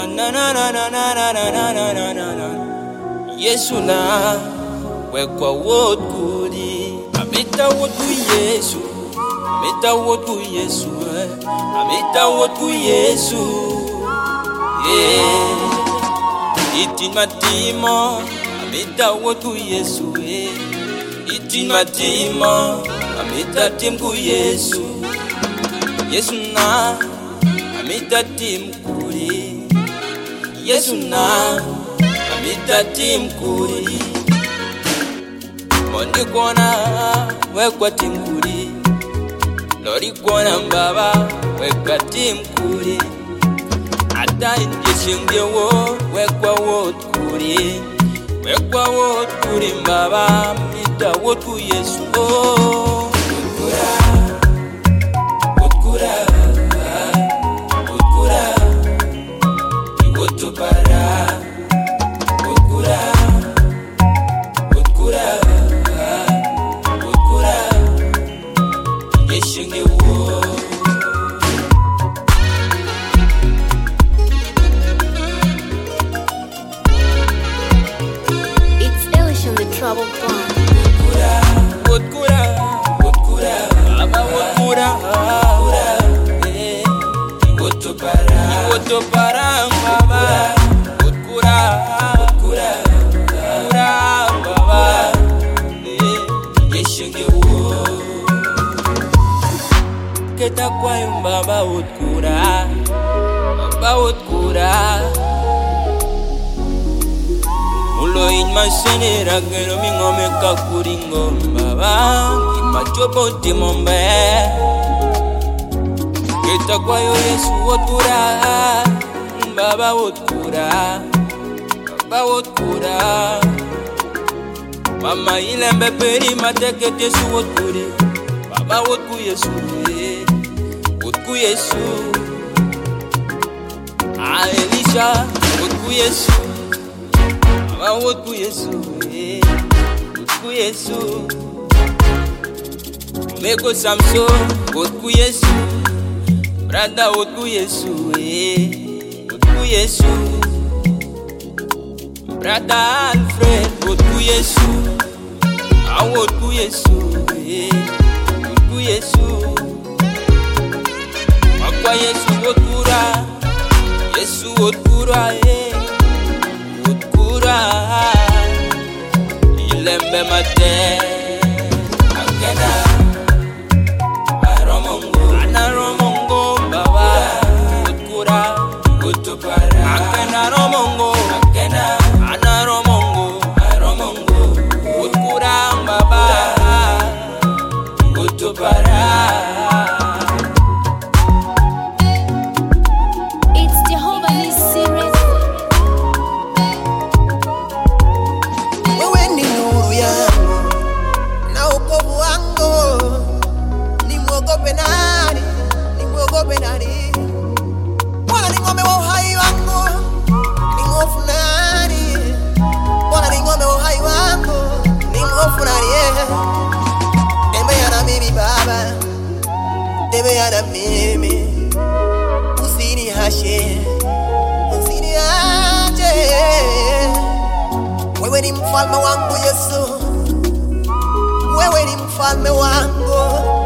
na na na na na na na na na na na na. Yesu na wekwa woturi amita wotu Yesu, amita wotu Yesu, amita wotu Yesu. Itin matimo amita wotu Yesu, itin matimo amita timku Yesu. Yesu na amita timkuri, Yesu na amita timkuri. Mondi kona wekwa timkuri, lori kona mbaba wekwa timkuri. Ata injeshinge wo wekwa wotkuri, wekwa wotkuri mbaba mita wotu Yesu. Oh, wotkura, wotkura, wotu para, wotkura, wotkura, wotkura, injeshinge wo. Trouble bomb. Wotkura, wotkura, aba wotkura, wotkura, wotopara, baba, wotkura, wotkura, wotkura, baba, yeshenge wo. Keta kwa baba wotkura, baba wotkura. Ulo in masenera gero mingome kakuringo baba imachopo timombe. Kita kwa yo Yesu wotkura, baba wotkura, baba wotkura. Mama ilembe peri mateke Yesu wotkuri, baba wotku Yesu, wotku Yesu. Elisha wotku Yesu, wotku Yesu, wotku Yesu. Meko Samson, wotku Yesu. Brada wotku Yesu, wotku Yesu. Brada Alfred, wotku Yesu. Wotku Yesu, wotku Yesu. Wakwa Yesu wotkura, Yesu wotkura, ilembe mate akena aromongo, anaromongo baba wotkura, wotopara akena romongo, akena anaromongo, aromongo wotkura baba wotopara. Temeana mimi, usiniache, usiniache. Wewe ni mfalme wangu Yesu, wewe ni mfalme wangu.